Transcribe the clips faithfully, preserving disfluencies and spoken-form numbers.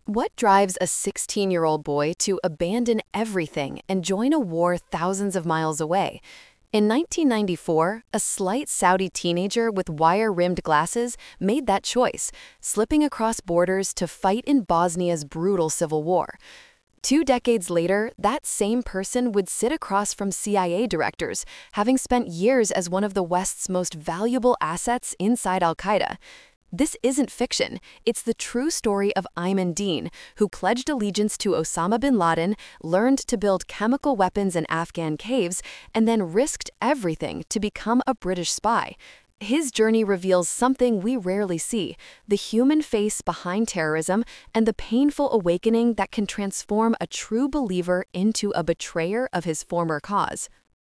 What drives a sixteen-year-old boy to abandon everything and join a war thousands of miles away? In nineteen ninety-four, a slight Saudi teenager with wire-rimmed glasses made that choice, slipping across borders to fight in Bosnia's brutal civil war. Two decades later, that same person would sit across from C I A directors, having spent years as one of the West's most valuable assets inside al-Qaeda. This isn't fiction. It's the true story of Ayman Dean, who pledged allegiance to Osama bin Laden, learned to build chemical weapons in Afghan caves, and then risked everything to become a British spy. His journey reveals something we rarely see: the human face behind terrorism and the painful awakening that can transform a true believer into a betrayer of his former cause.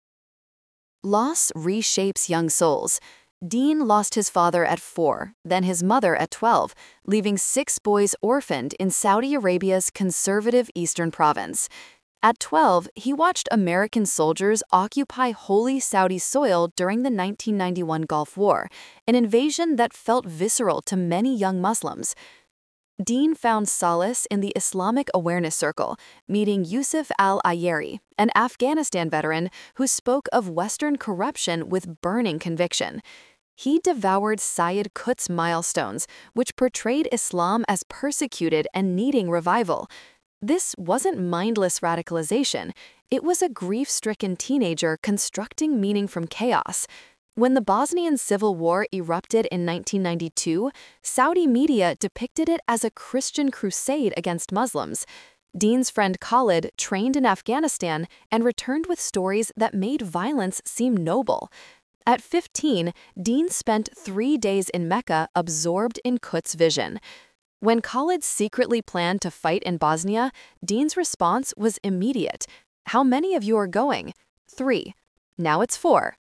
Loss reshapes young souls. Dean lost his father at four, then his mother at twelve, leaving six boys orphaned in Saudi Arabia's conservative eastern province. At twelve, he watched American soldiers occupy holy Saudi soil during the nineteen ninety-one Gulf War, an invasion that felt visceral to many young Muslims. Dean found solace in the Islamic Awareness Circle, meeting Yusuf al-Ayeri, an Afghanistan veteran who spoke of Western corruption with burning conviction. He devoured Sayyid Qutb's milestones, which portrayed Islam as persecuted and needing revival. This wasn't mindless radicalization. It was a grief-stricken teenager constructing meaning from chaos. When the Bosnian Civil War erupted in nineteen ninety-two, Saudi media depicted it as a Christian crusade against Muslims. Dean's friend Khalid trained in Afghanistan and returned with stories that made violence seem noble. At fifteen, Dean spent three days in Mecca absorbed in Qutb's vision. When Khalid secretly planned to fight in Bosnia, Dean's response was immediate. "How many of you are going?" Three. Now it's four.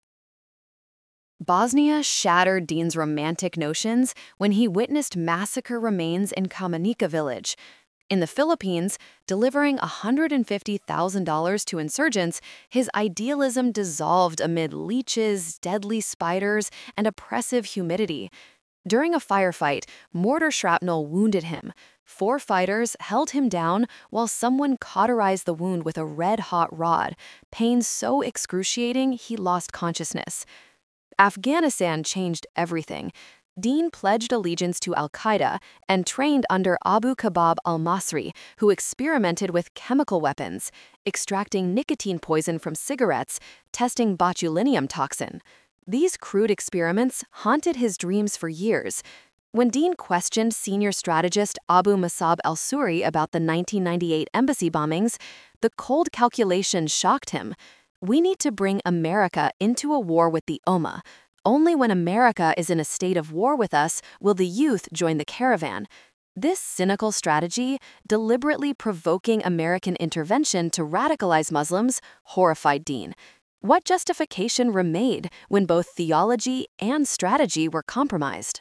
Bosnia shattered Dean's romantic notions when he witnessed massacre remains in Kamenika village. In the Philippines, delivering one hundred fifty thousand dollars to insurgents, his idealism dissolved amid leeches, deadly spiders, and oppressive humidity. During a firefight, mortar shrapnel wounded him. Four fighters held him down while someone cauterized the wound with a red-hot rod, pain so excruciating he lost consciousness. Afghanistan changed everything. Dean pledged allegiance to al-Qaeda and trained under Abu Khabab al-Masri, who experimented with chemical weapons, extracting nicotine poison from cigarettes, testing botulinum toxin. These crude experiments haunted his dreams for years. When Dean questioned senior strategist Abu Musab al-Suri about the nineteen ninety-eight embassy bombings, the cold calculation shocked him. "We need to bring America into a war with the Ummah. Only when America is in a state of war with us will the youth join the caravan." This cynical strategy, deliberately provoking American intervention to radicalize Muslims, horrified Dean. What justification remained when both theology and strategy were compromised?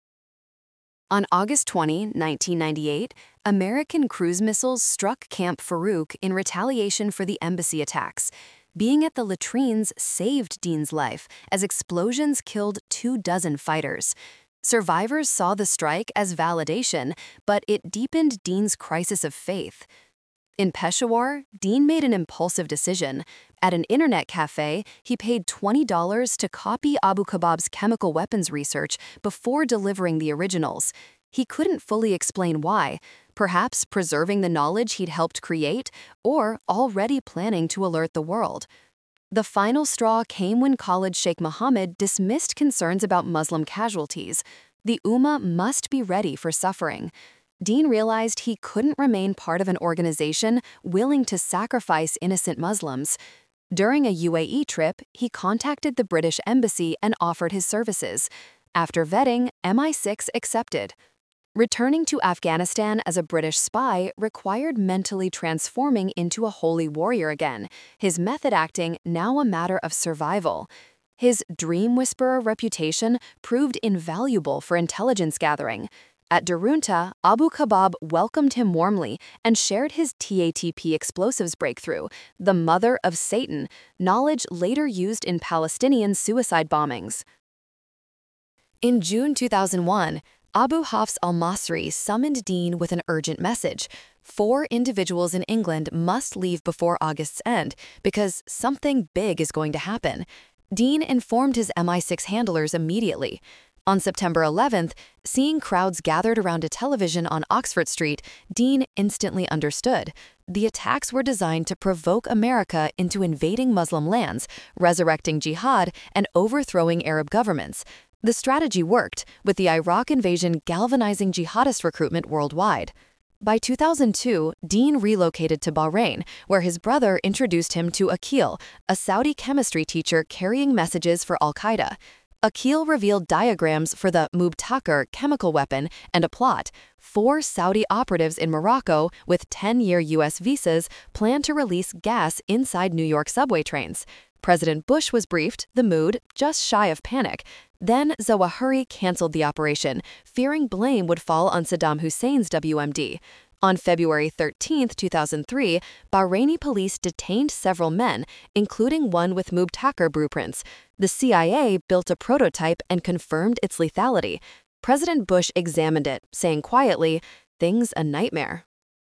On August twentieth, nineteen ninety-eight, American cruise missiles struck Camp Farouk in retaliation for the embassy attacks. Being at the latrines saved Dean's life, as explosions killed two dozen fighters. Survivors saw the strike as validation, but it deepened Dean's crisis of faith. In Peshawar, Dean made an impulsive decision. At an internet cafe, he paid twenty dollars to copy Abu Khabab's chemical weapons research before delivering the originals. He couldn't fully explain why, perhaps preserving the knowledge he'd helped create, or already planning to alert the world. The final straw came when Khalid Sheikh Mohammed dismissed concerns about Muslim casualties. The Ummah must be ready for suffering. Dean realized he couldn't remain part of an organization willing to sacrifice innocent Muslims. During a U A E trip, he contacted the British Embassy and offered his services. After vetting, M I six accepted. Returning to Afghanistan as a British spy required mentally transforming into a holy warrior again, his method acting now a matter of survival. His dream whisperer reputation proved invaluable for intelligence gathering. At Darunta, Abu Khabab welcomed him warmly and shared his T A T P explosives breakthrough, the mother of Satan, knowledge later used in Palestinian suicide bombings. In June two thousand one, Abu Hafs al-Masri summoned Dean with an urgent message. Four individuals in England must leave before August's end because something big is going to happen. Dean informed his M I six handlers immediately. On September eleventh, seeing crowds gathered around a television on Oxford Street, Dean instantly understood. The attacks were designed to provoke America into invading Muslim lands, resurrecting jihad, and overthrowing Arab governments. The strategy worked, with the Iraq invasion galvanizing jihadist recruitment worldwide. By two thousand two, Dean relocated to Bahrain, where his brother introduced him to Aqil, a Saudi chemistry teacher carrying messages for al-Qaeda. Aqil revealed diagrams for the Mubtaker chemical weapon and a plot. Four Saudi operatives in Morocco with ten-year U S visas plan to release gas inside New York subway trains. President Bush was briefed, the mood just shy of panic. Then Zawahiri canceled the operation, fearing blame would fall on Saddam Hussein's W M D. On February thirteenth, two thousand three, Bahraini police detained several men, including one with Mubtaker blueprints. The C I A built a prototype and confirmed its lethality. President Bush examined it, saying quietly, "Thing's a nightmare."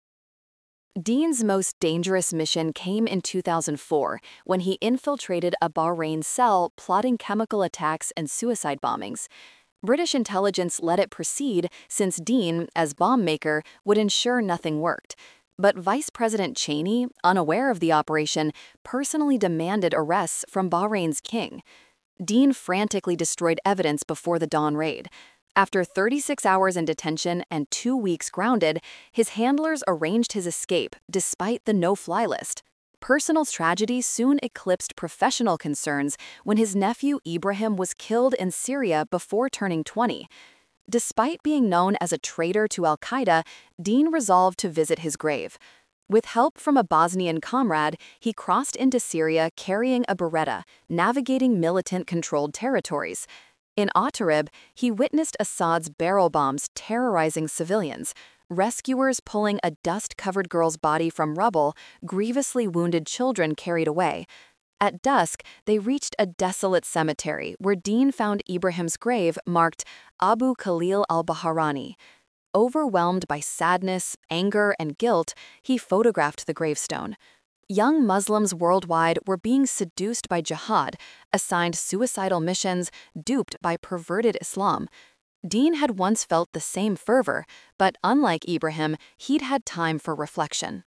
Dean's most dangerous mission came in two thousand four, when he infiltrated a Bahrain cell plotting chemical attacks and suicide bombings. British intelligence let it proceed since Dean, as bomb maker, would ensure nothing worked. But Vice President Cheney, unaware of the operation, personally demanded arrests from Bahrain's king. Dean frantically destroyed evidence before the dawn raid. After thirty-six hours in detention and two weeks grounded, his handlers arranged his escape despite the no-fly list. Personal tragedy soon eclipsed professional concerns when his nephew Ibrahim was killed in Syria before turning twenty. Despite being known as a traitor to al-Qaeda, Dean resolved to visit his grave. With help from a Bosnian comrade, he crossed into Syria carrying a Beretta, navigating militant-controlled territories. In Atarib, he witnessed Assad's barrel bombs terrorizing civilians, rescuers pulling a dust-covered girl's body from rubble, grievously wounded children carried away. At dusk, they reached a desolate cemetery where Dean found Ibrahim's grave marked Abu Khalil al-Bahrani. Overwhelmed by sadness, anger, and guilt, he photographed the gravestone. Young Muslims worldwide were being seduced by jihad, assigned suicidal missions, duped by perverted Islam. Dean had once felt the same fervor, but unlike Ibrahim, he'd had time for reflection.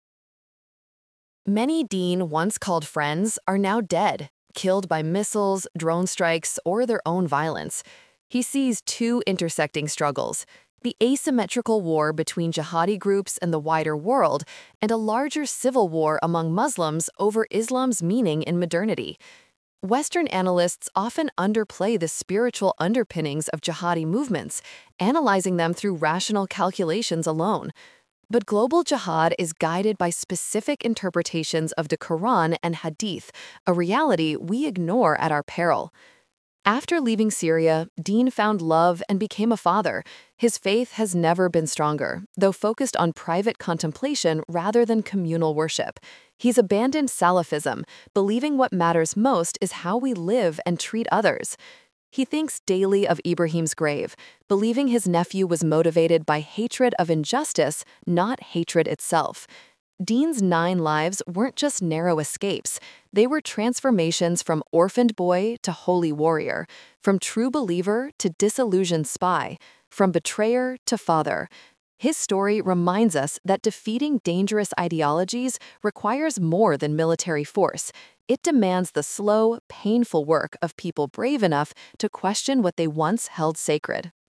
Many Dean once called friends are now dead, killed by missiles, drone strikes, or their own violence. He sees two intersecting struggles: the asymmetrical war between jihadi groups and the wider world, and a larger civil war among Muslims over Islam's meaning in modernity. Western analysts often underplay the spiritual underpinnings of jihadi movements, analyzing them through rational calculations alone. But global jihad is guided by specific interpretations of the Quran and Hadith, a reality we ignore at our peril. After leaving Syria, Dean found love and became a father. His faith has never been stronger, though focused on private contemplation rather than communal worship. He's abandoned Salafism, believing what matters most is how we live and treat others. He thinks daily of Ibrahim's grave, believing his nephew was motivated by hatred of injustice, not hatred itself. Dean's nine lives weren't just narrow escapes. They were transformations from orphaned boy to holy warrior, from true believer to disillusioned spy, from betrayer to father. His story reminds us that defeating dangerous ideologies requires more than military force. It demands the slow, painful work of people brave enough to question what they once held sacred.